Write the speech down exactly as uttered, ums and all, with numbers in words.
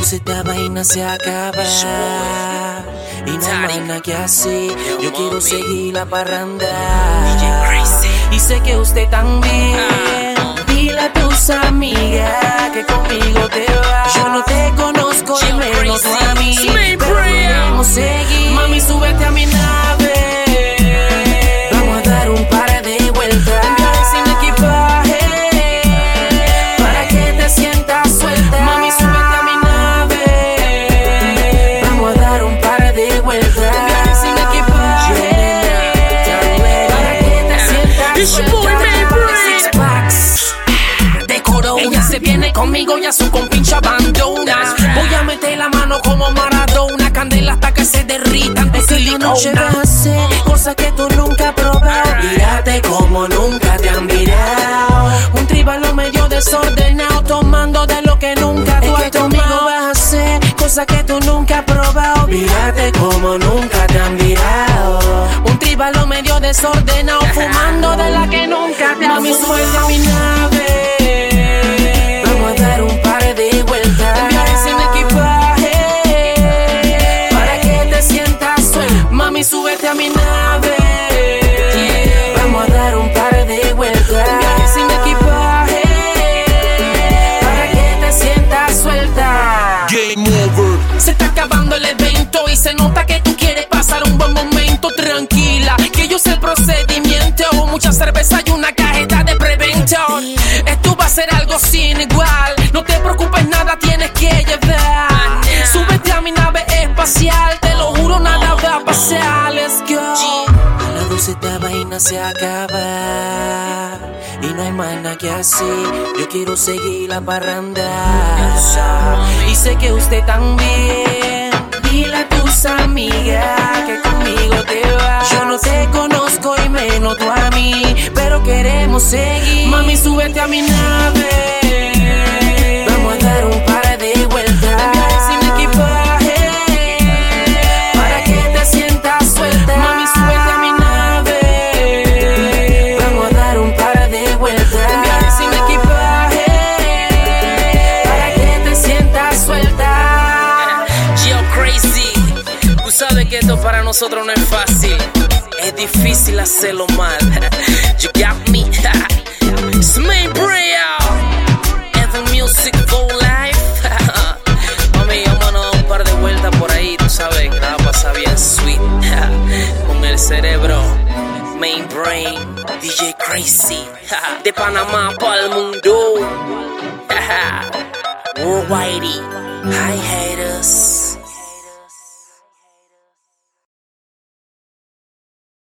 luz esta vaina se acaba y no hay más nada que hacer. Yo quiero seguir la parranda y sé que usted también. Dile a tus amigas que conmigo te vas. Yo no te conozco y menos tú a mí, pero queremos seguir. Mami, súbete a mi nave. Vamos a dar un par de vueltas. Un viaje sin equipaje para que te sientas suelta. Mami, súbete a mi nave. Vamos a dar un par de vueltas. Un viaje sin equipaje para que te sientas suelta. Ella se viene conmigo y a su compinche abandona. Voy a meter la mano como Maradona, candela hasta que se derritan de silicona. Noche vas a hacer cosas que tú nunca has probado. Mírate como nunca te han mirado. Un tribalo medio desordenado, tomando de lo que nunca tú has tomado. Conmigo vas a hacer cosas que tú nunca has probado. Mírate como nunca te han mirado. Un tribalo medio desordenado, fumando de la que nunca te han. Mami, suelta mi nave. Vamos a dar un par de vueltas. Un viaje sin equipaje para que te sientas suelta. Mami, súbete a mi nave. Vamos a dar un par de vueltas. Un viaje sin equipaje para que te sientas suelta. Game over. Se está acabando el evento y se nota que tú quieres pasar un buen momento. Tranquila, que yo sé el procedimiento. Mucha cerveza y una cajeta de prevention. Esto va a ser algo sin igual. No te preocupes, nada tienes que llevar. Súbete a mi nave espacial, te lo juro, nada va a pasar. Let's go. A las doce esta vaina se acaba y no hay más nada que hacer. Yo quiero seguir la parranda y sé que usted también. Dile a tus amigas que conmigo te vas. Yo no te conozco y menos tú a mí, pero queremos seguir. Mami, súbete a mi nave. Vamos a dar un par de vueltas. Un viaje sin equipaje para que te sientas suelta. Mami, súbete a mi nave. Vamos a dar un par de vueltas. Un viaje sin equipaje para que te sientas suelta. Yo crazy, tú sabes que esto para nosotros no es fácil. Es difícil hacerlo mal. You got me. Smay Brea and the music for life. Mami, vámonos un par de vueltas por ahí. Tú sabes que la va a pasar bien sweet. Con el cerebro Main Brain, D J Crazy. De Panamá para el mundo. Worldwide Hi-Hat.